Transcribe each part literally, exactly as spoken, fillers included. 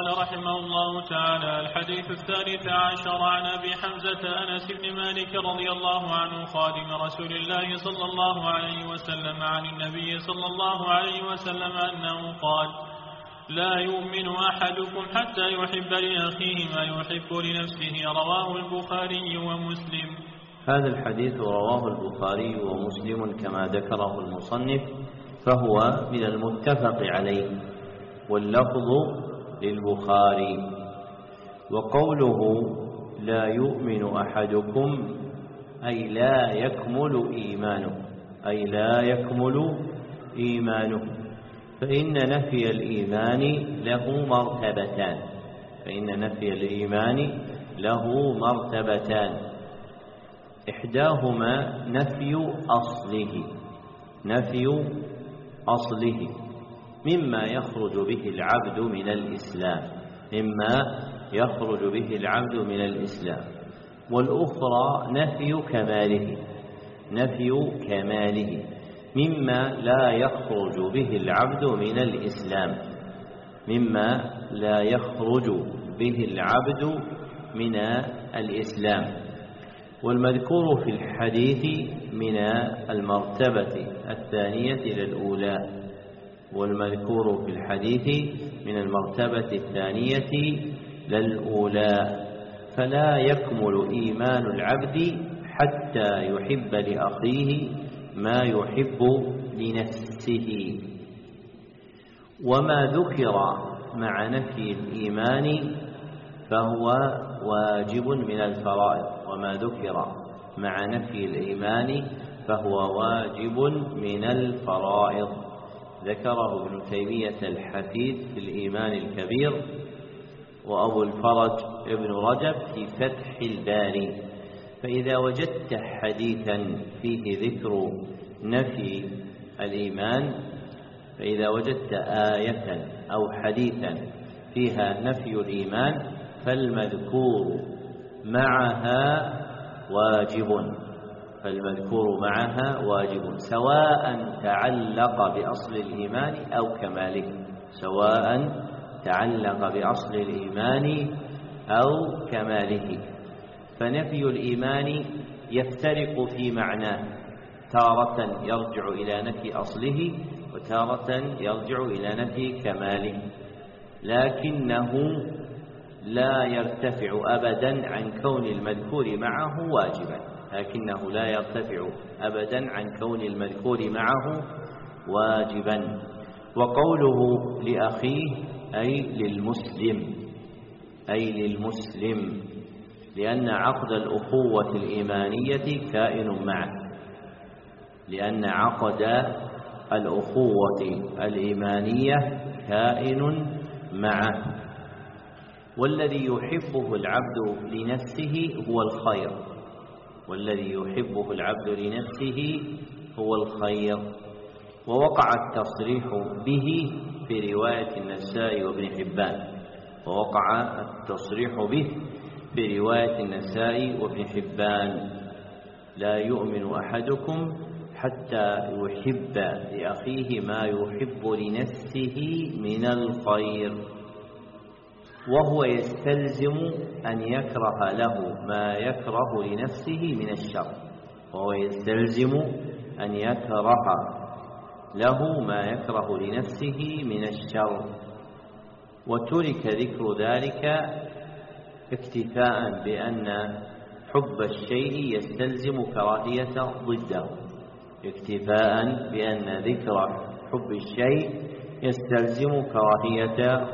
قال رحمه الله تعالى: الحديث الثالث عشر عن أبي حمزة أنس بن مالك رضي الله عنه خادم رسول الله صلى الله عليه وسلم عن النبي صلى الله عليه وسلم أنه قال: لا يؤمن أحدكم حتى يحب لأخيه ما يحب لنفسه. رواه البخاري ومسلم. هذا الحديث رواه البخاري ومسلم كما ذكره المصنف، فهو من المتفق عليه، واللفظ للبخاري. وقوله لا يؤمن أحدكم أي لا يكمل إيمانه، أي لا يكمل إيمانه، فإن نفي الإيمان له مرتبتان، فإن نفي الإيمان له مرتبتان، إحداهما نفي أصله، نفي أصله مما يخرج به العبد من الإسلام، مما يخرج به العبد من الإسلام، والأخرى نفي كماله، نفي كماله مما لا يخرج به العبد من الإسلام، مما لا يخرج به العبد من الإسلام. والمذكور في الحديث من المرتبة الثانية إلى الأولى، والمذكور في الحديث من المرتبة الثانية للأولى، فلا يكمل إيمان العبد حتى يحب لأخيه ما يحب لنفسه. وما ذكر مع نفي الإيمان فهو واجب من الفرائض، وما ذكر مع نفي الإيمان فهو واجب من الفرائض. ذكره ابن تيمية الحفيد في الإيمان الكبير، وأبو الفرج ابن رجب في فتح الباري. فإذا وجدت حديثا فيه ذكر نفي الإيمان، فإذا وجدت آية أو حديثا فيها نفي الإيمان فالمذكور معها واجب، فالمذكور معها واجب، سواء تعلق بأصل الإيمان أو كماله، سواء تعلق بأصل الإيمان أو كماله. فنفي الإيمان يفترق في معناه، تارة يرجع إلى نفي أصله، وتارة يرجع إلى نفي كماله، لكنه لا يرتفع أبدا عن كون المذكور معه واجبا، لكنه لا يرتفع أبدا عن كون المذكور معه واجبا. وقوله لأخيه أي للمسلم، أي للمسلم، لأن عقد الأخوة الإيمانية كائن معه، لأن عقد الأخوة الإيمانية كائن معه. والذي يحبه العبد لنفسه هو الخير، والذي يحبه العبد لنفسه هو الخير. ووقع التصريح به في رواية النسائي وابن حبان، ووقع التصريح به في رواية النسائي وابن حبان: لا يؤمن أحدكم حتى يحب لأخيه ما يحب لنفسه من الخير. وهو يستلزم أن يكره له ما يكره لنفسه من الشر، وهو يستلزم أن يكره له ما يكره لنفسه من الشر. وترك ذكر ذلك اكتفاء بأن حب الشيء يستلزم كراهية ضده، اكتفاء بأن ذكر حب الشيء يستلزم كراهية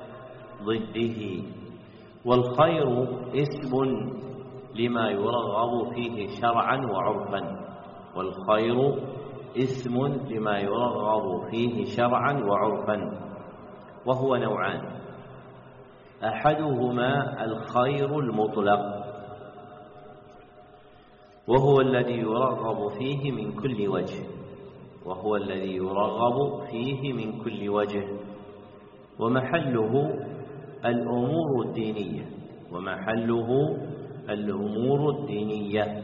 ضده. والخير اسم لما يرغب فيه شرعا وعرفا، والخير اسم لما يرغب فيه شرعا وعرفا، وهو نوعان: أحدهما الخير المطلق، وهو الذي يرغب فيه من كل وجه، وهو الذي يرغب فيه من كل وجه، ومحله الأمور الدينية، ومحله الأمور الدينية.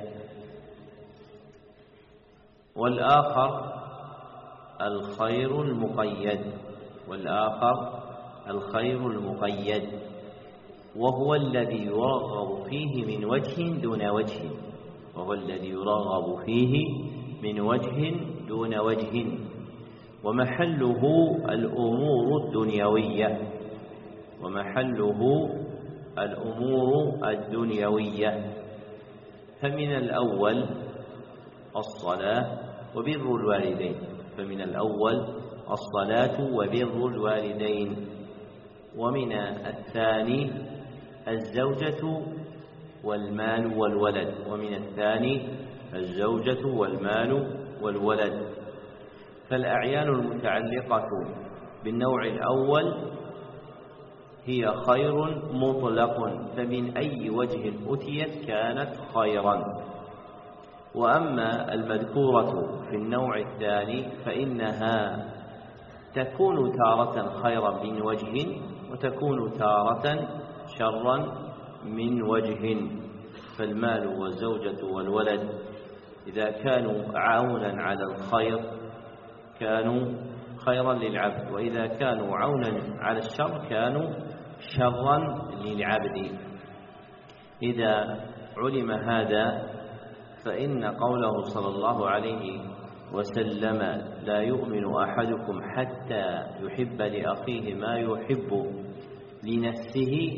والآخر الخير المقيد، والآخر الخير المقيد، وهو الذي يرغب فيه من وجه دون وجه وهو الذي يرغب فيه من وجه دون وجه ومحله الأمور الدنيوية ومحله الأمور الدنيوية فمن الأول الصلاة وبر الوالدين فمن الأول الصلاة وبر الوالدين ومن الثاني الزوجة والمال والولد ومن الثاني الزوجة والمال والولد فالأعيان المتعلقة بالنوع الأول هي خير مطلق، فمن أي وجه أتيت كانت خيرا. وأما المذكورة في النوع الثاني فإنها تكون تارة خيرا من وجه وتكون تارة شرا من وجه. فالمال والزوجة والولد إذا كانوا عونا على الخير كانوا خيرا للعبد، وإذا كانوا عونا على الشر كانوا شرا للعبد. إذا علم هذا فإن قوله صلى الله عليه وسلم لا يؤمن أحدكم حتى يحب لأخيه ما يحب لنفسه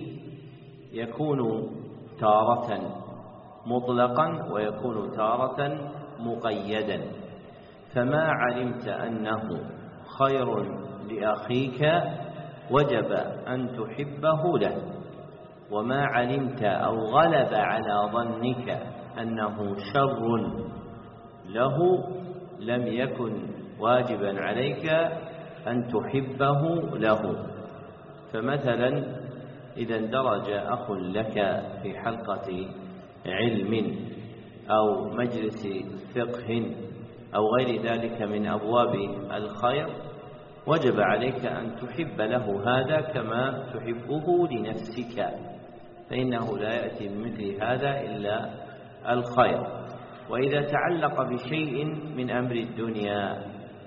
يكون تارة مطلقا ويكون تارة مقيدا. فما علمت أنه خير لأخيك وجب أن تحبه له، وما علمت أو غلب على ظنك أنه شر له لم يكن واجبا عليك أن تحبه له. فمثلا إذا اندرج أخ لك في حلقة علم أو مجلس فقه أو غير ذلك من أبواب الخير وجب عليك أن تحب له هذا كما تحبه لنفسك، فإنه لا يأتي بمثل هذا إلا الخير. وإذا تعلق بشيء من أمر الدنيا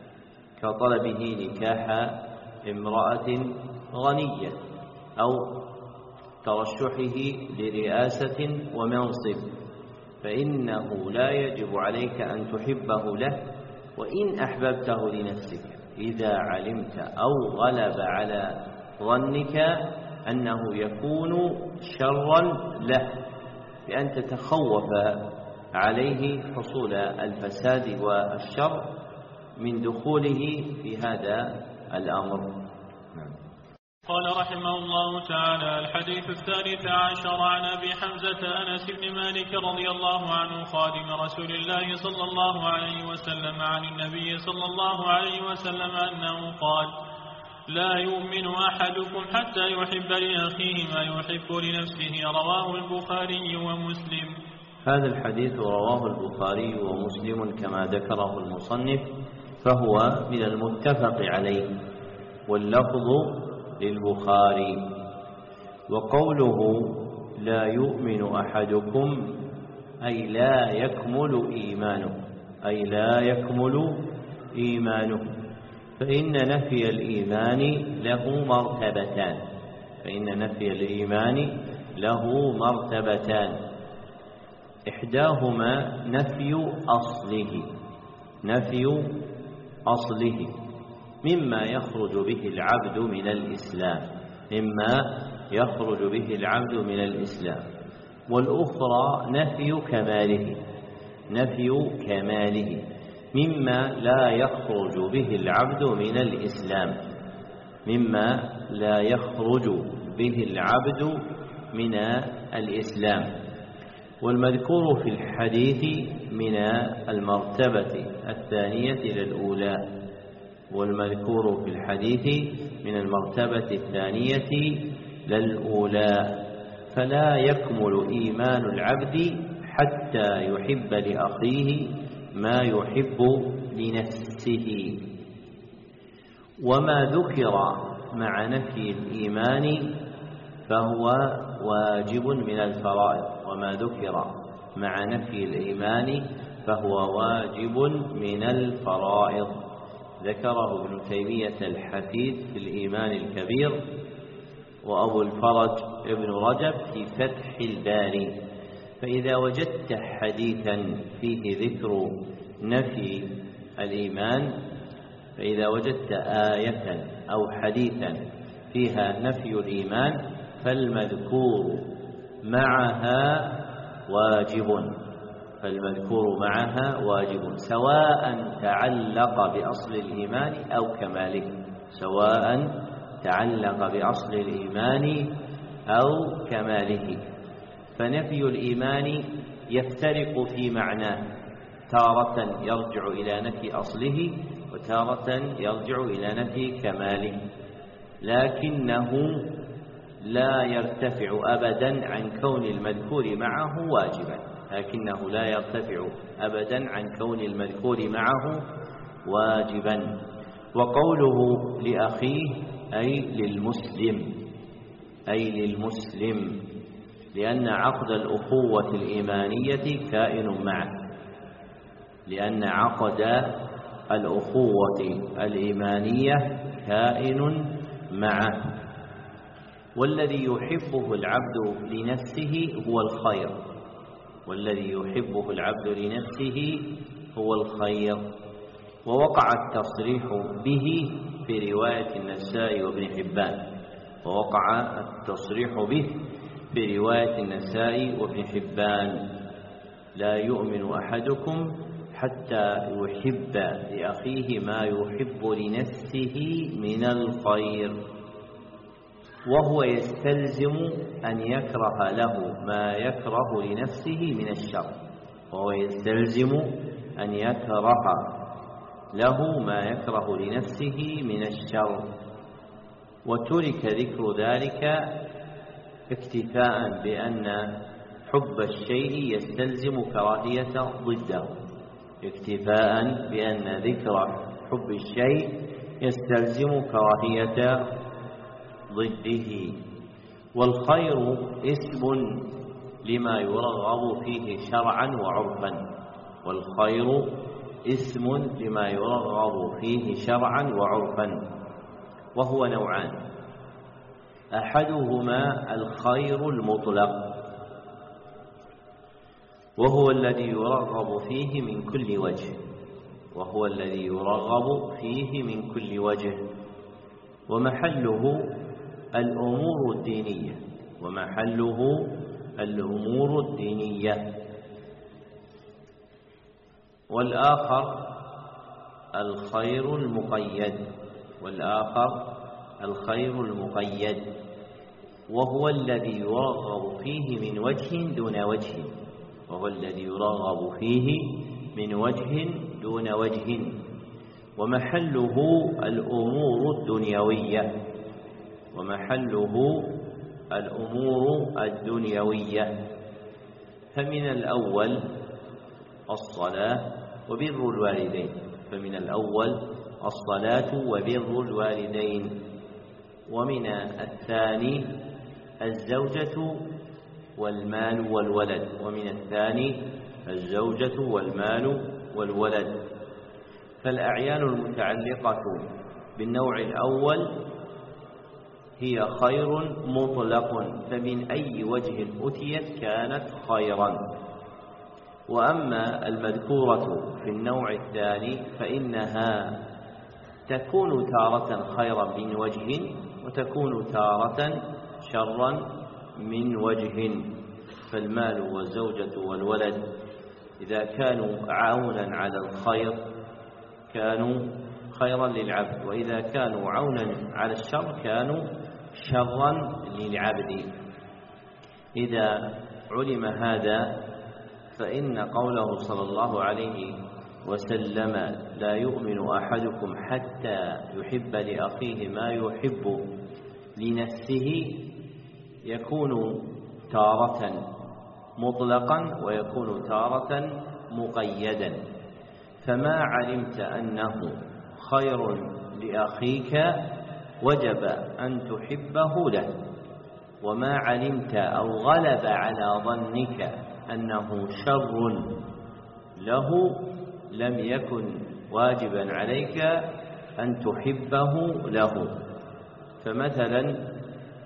كطلبه نكاح امرأة غنية أو ترشحه لرئاسة ومنصب فإنه لا يجب عليك أن تحبه له وإن أحببته لنفسك إذا علمت أو غلب على ظنك أنه يكون شرا له، بأن تتخوف عليه حصول الفساد والشر من دخوله في هذا الأمر. قال رحمه الله تعالى: الحديث الثالث عشر عن أبي حمزة أنس بن مالك رضي الله عنه خادم رسول الله صلى الله عليه وسلم عن النبي صلى الله عليه وسلم أنه قال: لا يؤمن أحدكم حتى يحب لأخيه ما يحب لنفسه. رواه البخاري ومسلم. هذا الحديث رواه البخاري ومسلم كما ذكره المصنف، فهو من المتفق عليه واللفظ للبخاري. وقوله لا يؤمن أحدكم أي لا يكمل إيمانه أي لا يكمل إيمانه فإن نفي الإيمان له مرتبتان فإن نفي الإيمان له مرتبتان إحداهما نفي أصله نفي أصله مما يخرج به العبد من الإسلام مما يخرج به العبد من الإسلام والأخرى نفي كماله نفي كماله مما لا يخرج به العبد من الإسلام مما لا يخرج به العبد من الإسلام. والمذكور في الحديث من المرتبة الثانية إلى الأولى والمذكور في الحديث من المرتبة الثانية للأولى فلا يكمل إيمان العبد حتى يحب لأخيه ما يحب لنفسه. وما ذكر مع نفي الإيمان فهو واجب من الفرائض وما ذكر مع نفي الإيمان فهو واجب من الفرائض. ذكره ابن تيمية الحفيد في الإيمان الكبير وأبو الفرج ابن رجب في فتح الباري. فإذا وجدت حديثا فيه ذكر نفي الإيمان فإذا وجدت آية أو حديثا فيها نفي الإيمان فالمذكور معها واجب فالمذكور معها واجب سواء تعلق بأصل الإيمان أو كماله سواء تعلق بأصل الإيمان أو كماله. فنفي الإيمان يفترق في معناه، تارة يرجع إلى نفي أصله وتارة يرجع إلى نفي كماله، لكنه لا يرتفع أبدا عن كون المذكور معه واجبا لكنه لا يرتفع أبدا عن كون المذكور معه واجبا. وقوله لأخيه أي للمسلم أي للمسلم لأن عقد الأخوة الإيمانية كائن معه لأن عقد الأخوة الإيمانية كائن معه. والذي يحبه العبد لنفسه هو الخير والذي يحبه العبد لنفسه هو الخير. ووقع التصريح به في رواية النسائي وابن حبان ووقع التصريح به في رواية النسائي وابن حبان لا يؤمن أحدكم حتى يحب لأخيه ما يحب لنفسه من الخير، وهو يستلزم أن يكره له ما يكره لنفسه من الشر وهو يستلزم أن يكره له ما يكره لنفسه من الشر. وترك ذكر ذلك اكتفاء بأن حب الشيء يستلزم كراهية ضده اكتفاء بأن ذكر حب الشيء يستلزم كراهية ضده. والخير اسم لما يرغب فيه شرعا وعرفا والخير اسم لما يرغب فيه شرعا وعرفا وهو نوعان: أحدهما الخير المطلق وهو الذي يرغب فيه من كل وجه وهو الذي يرغب فيه من كل وجه ومحله الأمور الدينية ومحله الأمور الدينية. والآخر الخير المقيد والآخر الخير المقيد وهو الذي يرغب فيه من وجه دون وجه وهو الذي يرغب فيه من وجه دون وجه ومحله الأمور الدنيوية ومحله الأمور الدنيوية. فمن الأول الصلاة وبر الوالدين فمن الأول الصلاة وبر الوالدين ومن الثاني الزوجة والمال والولد ومن الثاني الزوجة والمال والولد. فالأعيان المتعلقة بالنوع الأول هي خير مطلق فمن أي وجه أتيت كانت خيرا. وأما المذكورة في النوع الثاني فإنها تكون تارة خيرا من وجه وتكون تارة شرا من وجه. فالمال والزوجة والولد إذا كانوا عونا على الخير كانوا خيرا للعبد وإذا كانوا عونا على الشر كانوا شرا للعبد. إذا علم هذا فإن قوله صلى الله عليه وسلم لا يؤمن أحدكم حتى يحب لأخيه ما يحب لنفسه يكون تارة مطلقا ويكون تارة مقيدا. فما علمت أنه خير لأخيك وجب أن تحبه له وما علمت أو غلب على ظنك أنه شر له لم يكن واجبا عليك أن تحبه له. فمثلا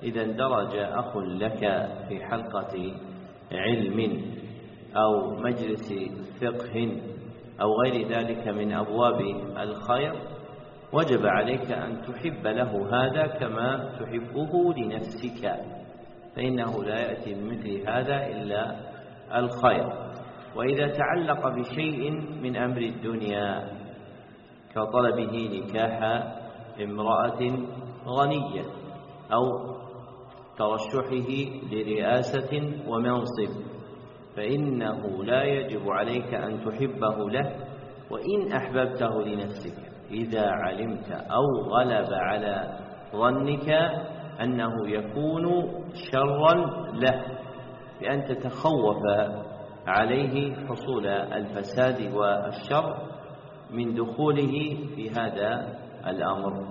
إذا اندرج أخ لك في حلقة علم أو مجلس فقه أو غير ذلك من أبواب الخير، وجب عليك أن تحب له هذا كما تحبه لنفسك، فإنه لا يأتي بمثل هذا إلا الخير. وإذا تعلق بشيء من أمر الدنيا كطلبه نكاح امرأة غنية أو ترشحه لرئاسة ومنصب، فإنه لا يجب عليك أن تحبه له وإن أحببته لنفسك، إذا علمت أو غلب على ظنك أنه يكون شرا له، بأن تتخوف عليه حصول الفساد والشر من دخوله في هذا الأمر.